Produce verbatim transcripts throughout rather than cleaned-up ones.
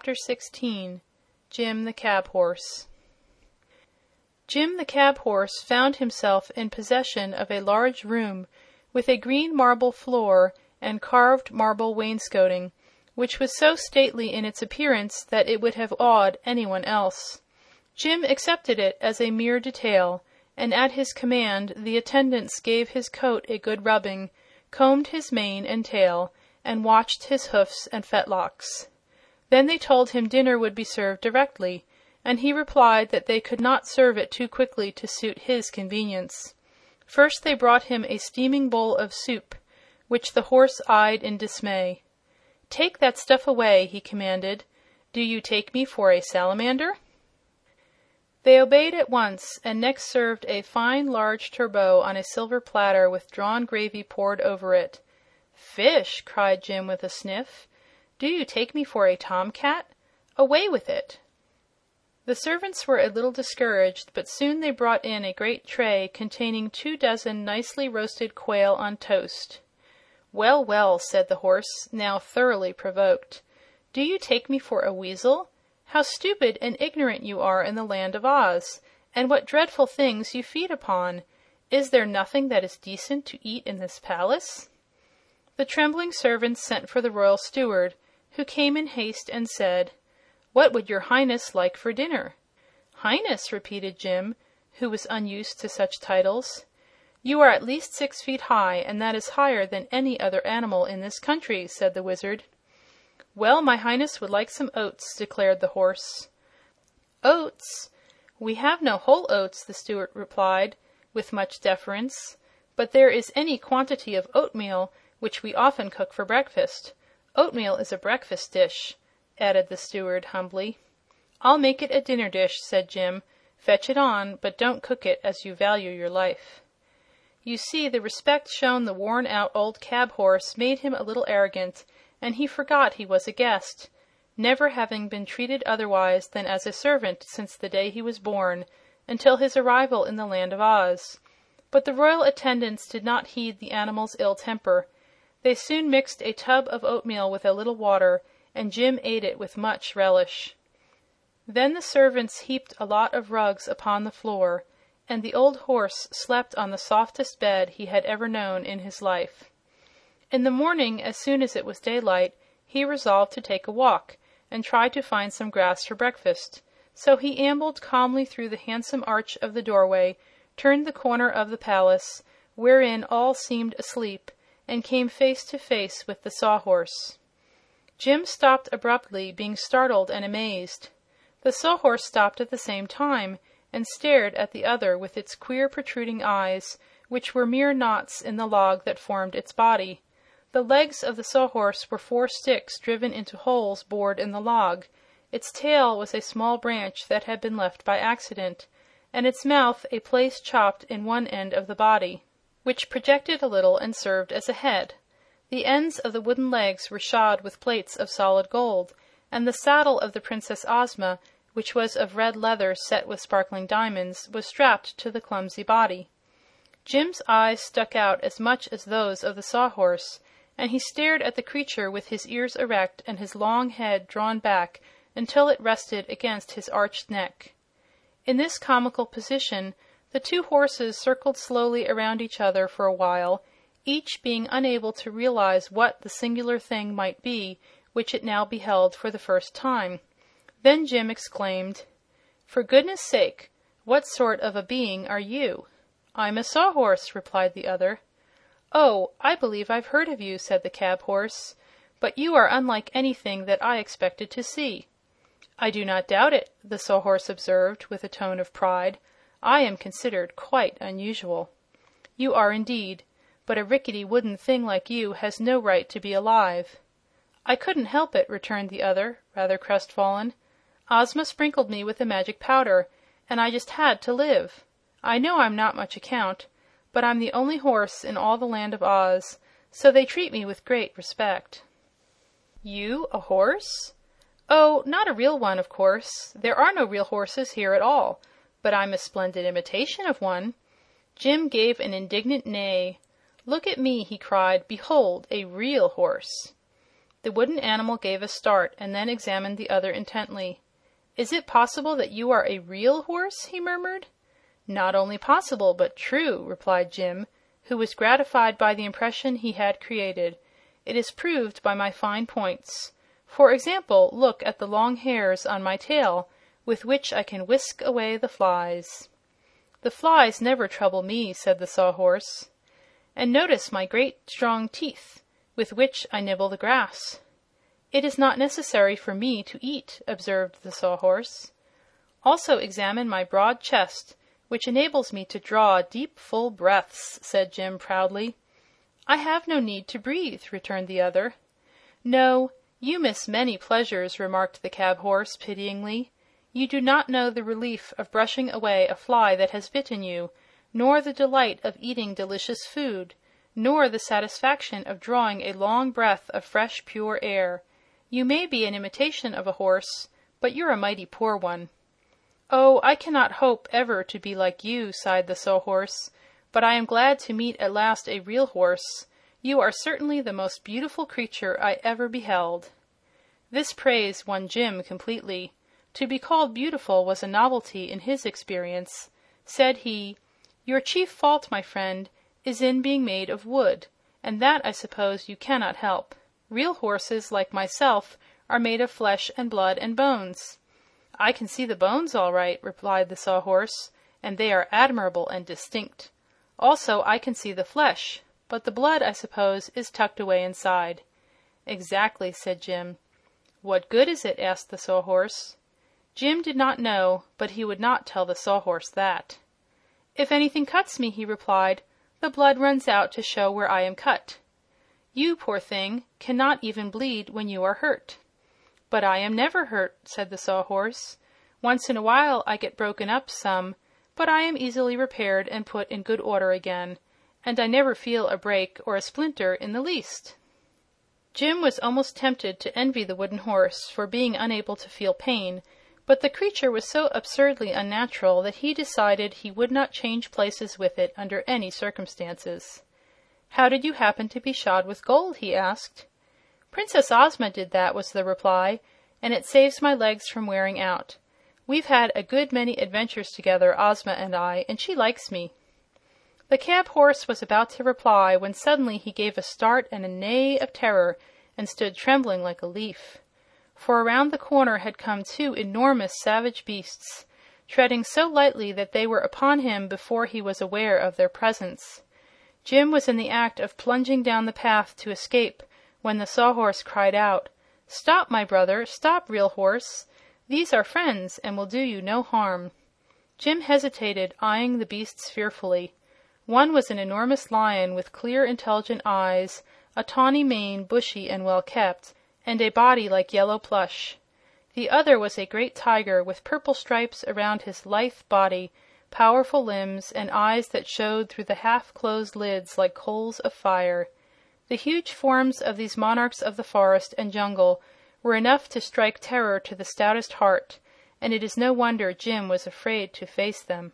Chapter sixteen. Jim the Cab Horse. Jim the Cab Horse found himself in possession of a large room with a green marble floor and carved marble wainscoting, which was so stately in its appearance that it would have awed anyone else. Jim accepted it as a mere detail, and at his command the attendants gave his coat a good rubbing, combed his mane and tail, and watched his hoofs and fetlocks. Then they told him dinner would be served directly, and he replied that they could not serve it too quickly to suit his convenience. First they brought him a steaming bowl of soup, which the horse eyed in dismay. "Take that stuff away," he commanded. "Do you take me for a salamander?" They obeyed at once, and next served a fine large turbot on a silver platter with drawn gravy poured over it. "Fish!" cried Jim with a sniff. "Do you take me for a tomcat? Away with it!" The servants were a little discouraged, but soon they brought in a great tray containing two dozen nicely roasted quail on toast. "Well, well," said the horse, now thoroughly provoked. "Do you take me for a weasel? How stupid and ignorant you are in the Land of Oz, and what dreadful things you feed upon! Is there nothing that is decent to eat in this palace?" The trembling servants sent for the royal steward, who came in haste and said, "What would your Highness like for dinner?" "Highness?" repeated Jim, who was unused to such titles. "You are at least six feet high, and that is higher than any other animal in this country," said the Wizard. "Well, my Highness would like some oats," declared the horse. "Oats? We have no whole oats," the steward replied, with much deference, "but there is any quantity of oatmeal, which we often cook for breakfast. Oatmeal is a breakfast dish," added the steward humbly. "I'll make it a dinner dish," said Jim. "Fetch it on, but don't cook it, as you value your life." You see, the respect shown the worn-out old cab horse made him a little arrogant, and he forgot he was a guest, never having been treated otherwise than as a servant since the day he was born, until his arrival in the Land of Oz. But the royal attendants did not heed the animal's ill temper. They soon mixed a tub of oatmeal with a little water, and Jim ate it with much relish. Then the servants heaped a lot of rugs upon the floor, and the old horse slept on the softest bed he had ever known in his life. In the morning, as soon as it was daylight, he resolved to take a walk and try to find some grass for breakfast. So he ambled calmly through the handsome arch of the doorway, turned the corner of the palace, wherein all seemed asleep, and came face to face with the Sawhorse. Jim stopped abruptly, being startled and amazed. The Sawhorse stopped at the same time and stared at the other with its queer protruding eyes, which were mere knots in the log that formed its body. The legs of the Sawhorse were four sticks driven into holes bored in the log. Its tail was a small branch that had been left by accident, and its mouth a place chopped in one end of the body, which projected a little and served as a head. The ends of the wooden legs were shod with plates of solid gold, and the saddle of the Princess Ozma, which was of red leather set with sparkling diamonds, was strapped to the clumsy body. Jim's eyes stuck out as much as those of the Sawhorse, and he stared at the creature with his ears erect and his long head drawn back until it rested against his arched neck. In this comical position, the two horses circled slowly around each other for a while, each being unable to realize what the singular thing might be which it now beheld for the first time. Then Jim exclaimed, "For goodness sake, what sort of a being are you?" "I'm a Sawhorse," replied the other. "Oh, I believe I've heard of you," said the cab horse, "but you are unlike anything that I expected to see." "I do not doubt it," the Sawhorse observed with a tone of pride. "I am considered quite unusual." "You are indeed, but a rickety wooden thing like you has no right to be alive." "I couldn't help it," returned the other, rather crestfallen. "Ozma sprinkled me with a magic powder, and I just had to live. I know I'm not much account, but I'm the only horse in all the Land of Oz, so they treat me with great respect." "You a horse?" "Oh, not a real one, of course. There are no real horses here at all, but I'm a splendid imitation of one." Jim gave an indignant neigh. "Look at me!" he cried. "Behold, a real horse!" The wooden animal gave a start and then examined the other intently. "Is it possible that you are a real horse?" he murmured. "Not only possible, but true," replied Jim, who was gratified by the impression he had created. "It is proved by my fine points. For example, look at the long hairs on my tail, with which I can whisk away the flies." "The flies never trouble me," said the Sawhorse. "And notice my great strong teeth, with which I nibble the grass." "It is not necessary for me to eat," observed the Sawhorse. "Also examine my broad chest, which enables me to draw deep, full breaths," said Jim proudly. "I have no need to breathe," returned the other. "No, you miss many pleasures," remarked the cab horse, pityingly. "You do not know the relief of brushing away a fly that has bitten you, nor the delight of eating delicious food, nor the satisfaction of drawing a long breath of fresh, pure air. You may be an imitation of a horse, but you're a mighty poor one." "Oh, I cannot hope ever to be like you," sighed the Sawhorse, "but I am glad to meet at last a real horse. You are certainly the most beautiful creature I ever beheld." This praise won Jim completely. To be called beautiful was a novelty in his experience. Said he, "Your chief fault, my friend, is in being made of wood, and that I suppose you cannot help. Real horses, like myself, are made of flesh and blood and bones." "I can see the bones all right," replied the Sawhorse, "and they are admirable and distinct. Also, I can see the flesh, but the blood, I suppose, is tucked away inside." "Exactly," said Jim. "What good is it?" asked the Sawhorse. Jim did not know, but he would not tell the Sawhorse that. "If anything cuts me," he replied, "the blood runs out to show where I am cut." "You, poor thing, cannot even bleed when you are hurt." "But I am never hurt," said the Sawhorse. "Once in a while I get broken up some, but I am easily repaired and put in good order again, and I never feel a break or a splinter in the least." Jim was almost tempted to envy the wooden horse for being unable to feel pain, but the creature was so absurdly unnatural that he decided he would not change places with it under any circumstances. "How did you happen to be shod with gold?" he asked. "Princess Ozma did that," was the reply, "and it saves my legs from wearing out. We've had a good many adventures together, Ozma and I, and she likes me." The cab horse was about to reply when suddenly he gave a start and a neigh of terror and stood trembling like a leaf. For around the corner had come two enormous savage beasts, treading so lightly that they were upon him before he was aware of their presence. Jim was in the act of plunging down the path to escape when the Sawhorse cried out, "Stop, my brother! Stop, Real Horse! These are friends and will do you no harm." Jim hesitated, eyeing the beasts fearfully. One was an enormous lion with clear, intelligent eyes, a tawny mane, bushy and well kept, and a body like yellow plush. The other was a great tiger with purple stripes around his lithe body, powerful limbs, and eyes that showed through the half-closed lids like coals of fire. The huge forms of these monarchs of the forest and jungle were enough to strike terror to the stoutest heart, and it is no wonder Jim was afraid to face them.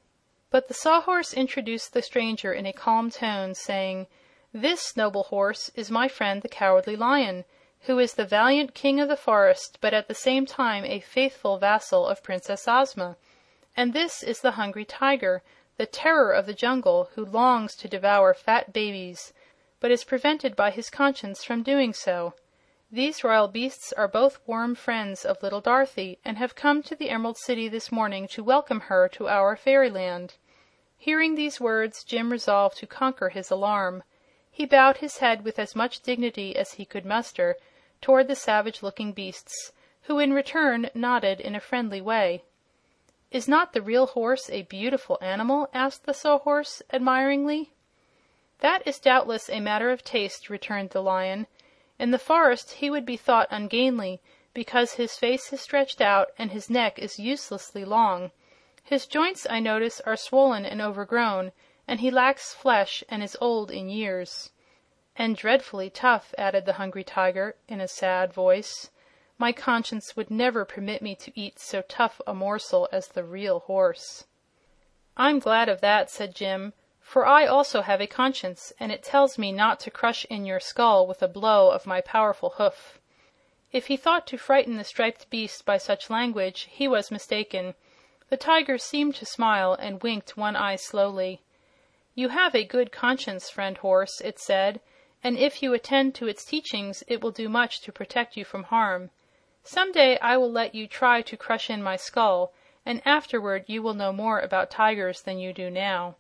But the Sawhorse introduced the stranger in a calm tone, saying, "This, noble horse, is my friend the Cowardly Lion, who is the valiant king of the forest, but at the same time a faithful vassal of Princess Ozma. And this is the Hungry Tiger, the terror of the jungle, who longs to devour fat babies, but is prevented by his conscience from doing so. These royal beasts are both warm friends of little Dorothy, and have come to the Emerald City this morning to welcome her to our fairyland." Hearing these words, Jim resolved to conquer his alarm. He bowed his head with as much dignity as he could muster toward the savage-looking beasts, who in return nodded in a friendly way. "Is not the Real Horse a beautiful animal?" asked the Sawhorse, admiringly. "That is doubtless a matter of taste," returned the Lion. "In the forest he would be thought ungainly, because his face is stretched out and his neck is uselessly long. His joints, I notice, are swollen and overgrown, and he lacks flesh and is old in years." "And dreadfully tough," added the Hungry Tiger in a sad voice. "My conscience would never permit me to eat so tough a morsel as the Real Horse." "I'm glad of that," said Jim, for I also have a conscience, and it tells me not to crush in your skull with a blow of my powerful hoof." If he thought to frighten the striped beast by such language, he was mistaken. The tiger seemed to smile and winked one eye slowly. "You have a good conscience, friend Horse," it said, "and if you attend to its teachings it will do much to protect you from harm. Some day I will let you try to crush in my skull, and afterward you will know more about tigers than you do now."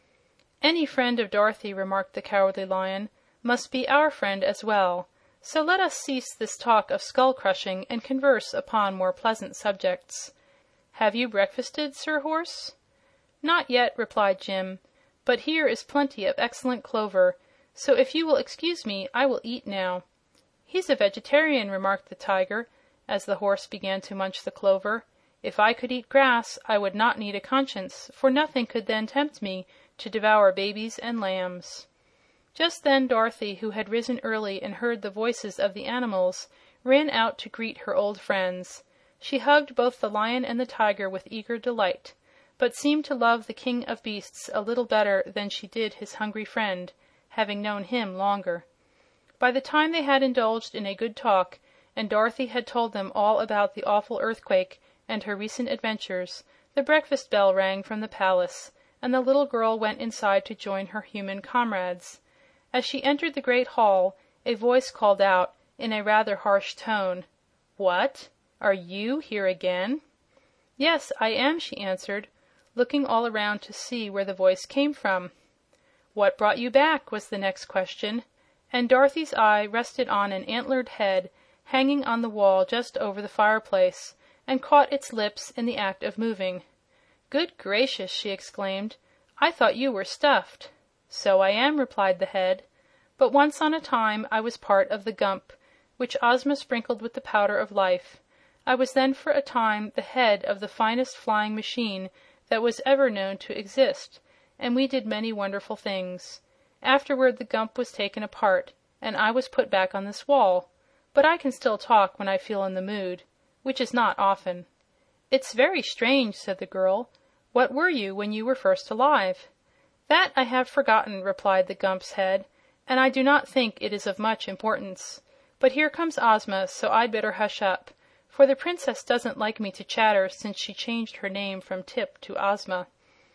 "Any friend of Dorothy," remarked the Cowardly Lion, "must be our friend as well. So let us cease this talk of skull crushing and converse upon more pleasant subjects. Have you breakfasted, Sir Horse?" "Not yet," replied Jim, "but here is plenty of excellent clover, so if you will excuse me I will eat now." "He's a vegetarian," remarked the Tiger, as the horse began to munch the clover. "If I could eat grass I would not need a conscience, for nothing could then tempt me to devour babies and lambs." Just then Dorothy, who had risen early and heard the voices of the animals, ran out to greet her old friends. She hugged both the Lion and the Tiger with eager delight, but seemed to love the King of Beasts a little better than she did his hungry friend, having known him longer. By the time they had indulged in a good talk, and Dorothy had told them all about the awful earthquake and her recent adventures, the breakfast bell rang from the palace, and the little girl went inside to join her human comrades. As she entered the great hall, a voice called out, in a rather harsh tone, "What? Are you here again?" "Yes, I am," she answered, looking all around to see where the voice came from. "What brought you back?" was the next question, and Dorothy's eye rested on an antlered head hanging on the wall just over the fireplace, and caught its lips in the act of moving. "Good gracious!" she exclaimed. "I thought you were stuffed." "So I am," replied the head. "But once on a time I was part of the Gump, which Ozma sprinkled with the Powder of Life. I was then for a time the head of the finest flying machine that was ever known to exist, and we did many wonderful things. Afterward the Gump was taken apart, and I was put back on this wall. But I can still talk when I feel in the mood, which is not often." "It's very strange," said the girl. "What were you when you were first alive?" "That I have forgotten," replied the Gump's head, "and I do not think it is of much importance. But here comes Ozma, so I'd better hush up, for the Princess doesn't like me to chatter since she changed her name from Tip to Ozma."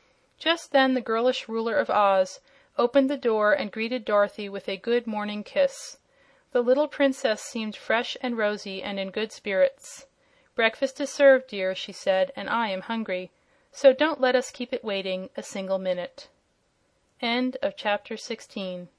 Just then the girlish ruler of Oz opened the door and greeted Dorothy with a good morning kiss. The little princess seemed fresh and rosy and in good spirits. "Breakfast is served, dear," she said, "and I am hungry. So don't let us keep it waiting a single minute." End of chapter sixteen.